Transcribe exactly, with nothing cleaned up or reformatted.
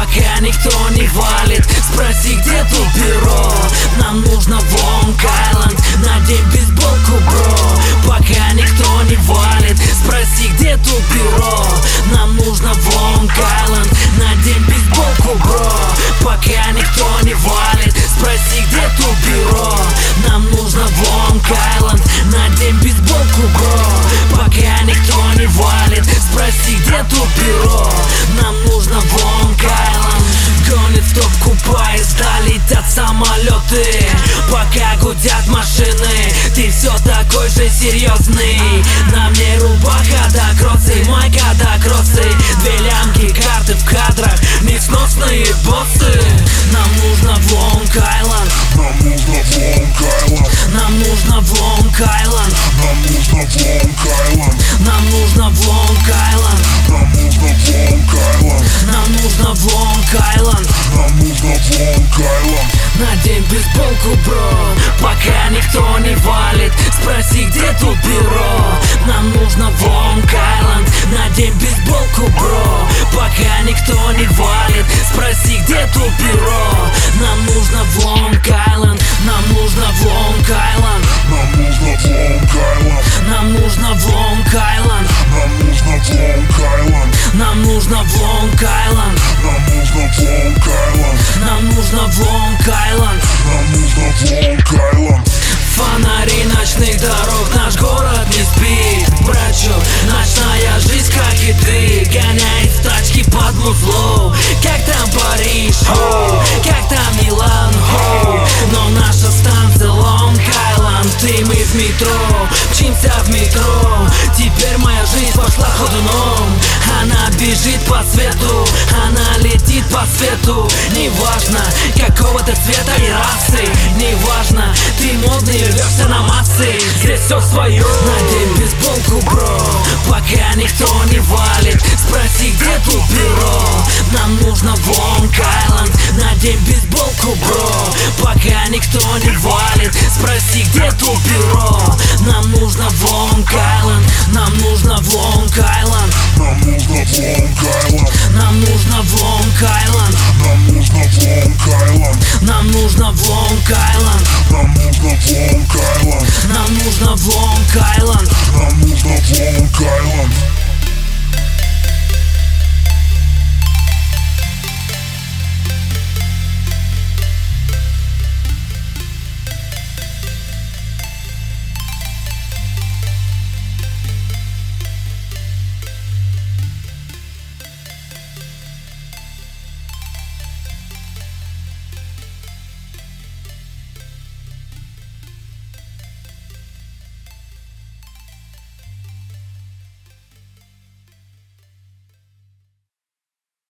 пока никто не валит. Спроси, где тут бюро? Нам нужно в Лонг-Айленд, надень бейсболку, бро. Пока никто не валит. Спроси, где тут бюро? Нам нужно в Лонг-Айленд, надень бейсболку, бро. Пока никто не валит. Спроси, где тут бюро? Нам нужно в Лонг-Айленд, надень бейсболку, бро. Пока никто не валит. Спроси, где тут бюро? Нам нужно в Лонг-Айленд. Гонит в топку поезда, летят самолеты, пока гудят машины. Ты все такой же серьезный. На мне рубаха до кроссы, майка до кроссы, две лямки, карты в кадрах, несносные боссы. Нам нужно в Лонг-Айленд, Нам нужно в Лонг-Айленд, нам нужно в Лонг-Айленд, нам нужно в Лонг-Айленд, нам нужно в Лонг-Айленд, нам нужно в Лонг-Айленд, нам нужно в Лонг-Айленд. нам нужно в Лонг-Айленд. Надень бейсболку, бро, пока никто не валит. Спроси, где тут бюро? Нам нужно в Лонг-Айленд, надень бейсболку, бро. Пока никто не валит. Спроси, где тут бюро? Нам нужно в Лонг-Айленд, нам нужно в Лонг-Айленд, Нам нужно в Лонг-Айленд, нам нужно в Лонг-Айленд, нам нужно в Лонг-Айленд, нам нужно в Лонг-Айленд, нам нужно в Лонг-Айленд, нам нужно в Лонг-Айленд. нам нужно в Лонг-Айленд. Фонари ночных дорог, наш город не спит. Брачу, ночная жизнь, как и ты, гоняет в тачке под музло. Как там Париж, хоу, как там Милан, хоу. Но наша станция Лонг-Айленд, и мы в метро, мчимся в метро. Теперь моя жизнь пошла ходуном. Она бежит по свету, она летит по свету. Неважно, какого ты цвета и расы, неважно, ты модный, рвешься на массы. Здесь все свое. Надень бейсболку, бро, пока никто не валит. Спроси, где тут бюро? Нам нужно в Лонг-Айленд, надень бейсболку, бро. Пока никто не валит. Спроси, где тут бюро? Нам нужно в Лонг-Айленд, нам нужно в Лонг-Айленд, Нам нужно в Лонг-Айленд, нам нужно в Лонг-Айленд, нам нужно в Лонг-Айленд, нам нужно в Лонг-Айленд, нам нужно в Лонг-Айленд,